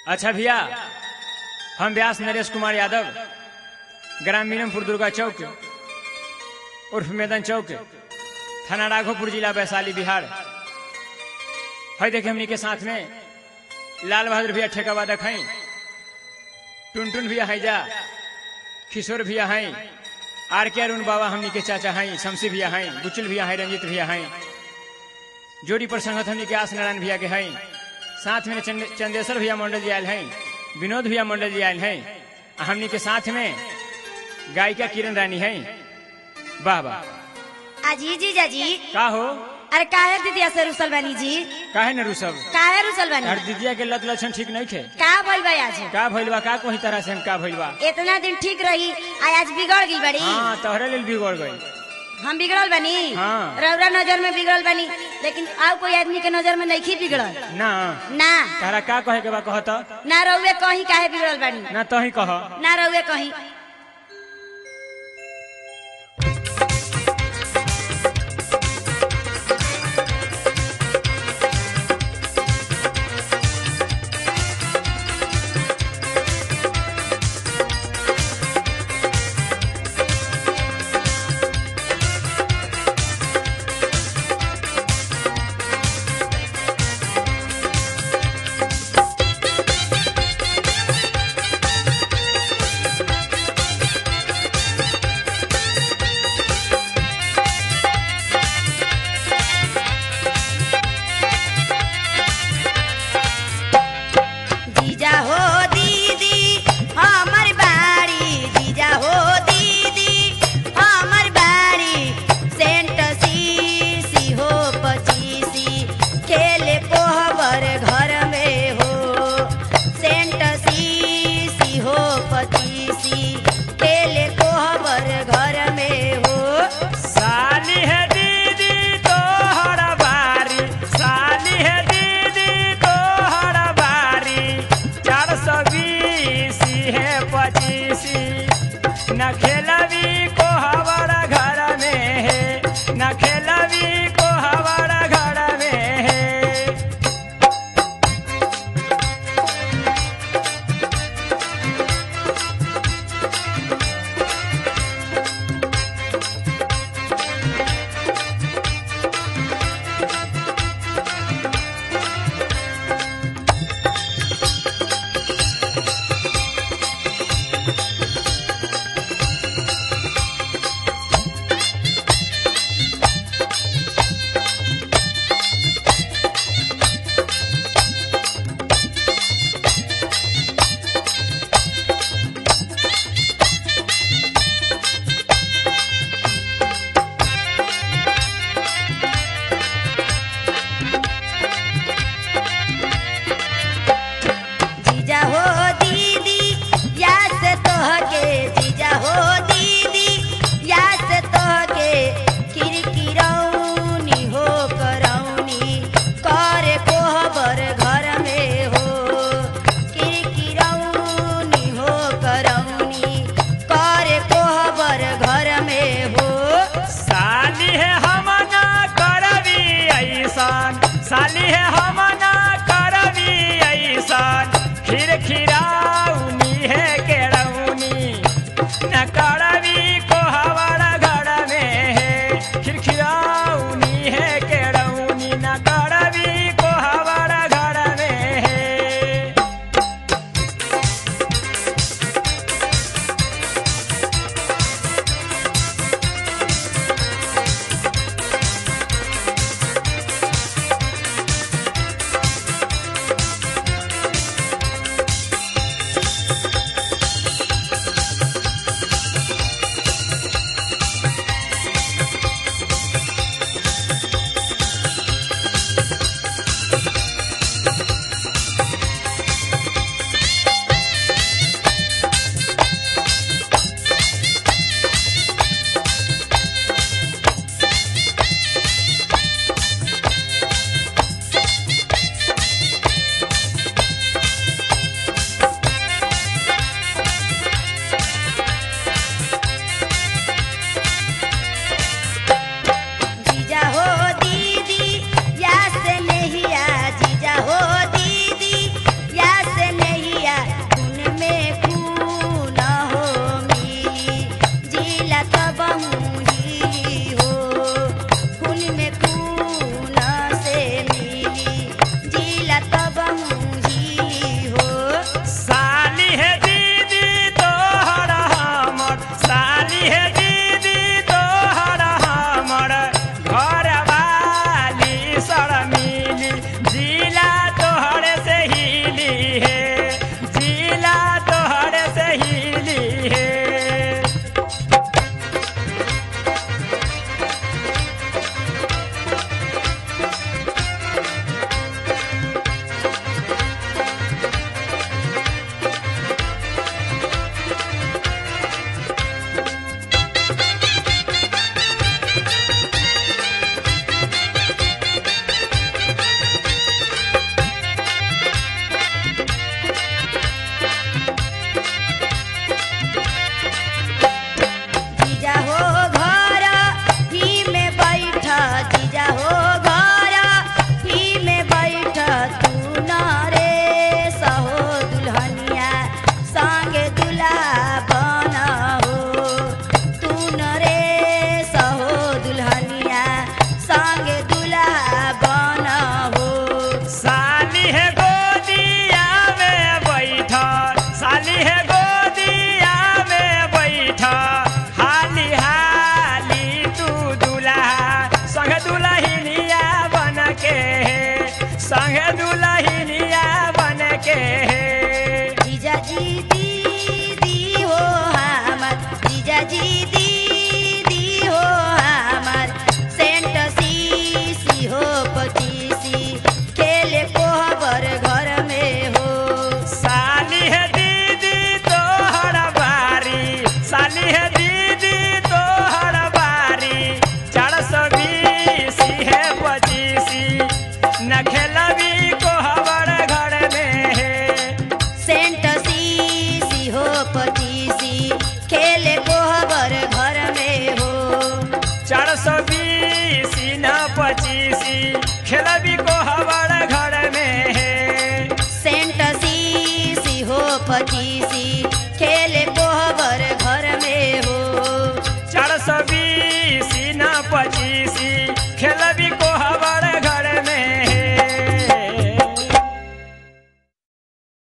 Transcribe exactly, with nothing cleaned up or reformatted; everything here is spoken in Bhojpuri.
अच्छा भैया, हम व्यास नरेश कुमार यादव, ग्राम मीनमपुर दुर्गा चौक उर्फ मैदान चौक, थाना राघोपुर, जिला वैशाली, बिहार। है देखे हमनी के साथ में लाल बहादुर भैया ठेकावा देखें, टुनटुन भैया है जा, किशोर भैया हैं, आर के अरुण बाबा हमनी के चाचा हैं, शमसी भैया हैं, बुचुल भैया हैं, रंजित भैया हैं। जोड़ी पर संगत हमनी के आस नारायण भैया के हैं। साथ में चंदेश्वर भैया मंडल जी आयल हैं, विनोद भैया मंडल जी आयल हैं। हमनी के साथ में गायिका किरण रानी हैं। वाह वाह। अजी जी जाजी का हो? अरे काहे दीदिया से रुसल बानी जी? काहे न रुसब? काहे रुसल बानी? अरे दीदिया के लत लक्षण ठीक नहीं थे। का भइल बा आज? का भइल बा? का कोई तरह से हम का भइल बा? इतना दिन ठीक रही, आज बिगड़ गई बड़ी। हाँ, तोहरे लेल बिगड़ गई। हम बिगड़ल बनी? हाँ। रौरा नजर में बिगड़ल बनी, लेकिन और कोई आदमी के नजर में नहीं बिगड़ल ना। ना तारा का कहे के बा कहत? ना रउवे कहीं काहे बिगड़ल बानी? ना तही कह। ना रउवे कहीं। साली है हम ना करवी ऐसान, खीर खीराउनी है केड़ौनी, न करवी को हमारा घर में है। खीर खीराउनी है केड़ौनी, न करवी को हमारा घर में है। खेले कोहबर घर में हो। चार सौ बीस न पच्चीसी खेला भी कोहबर घर में है। सेंट सीसी हो पचीसी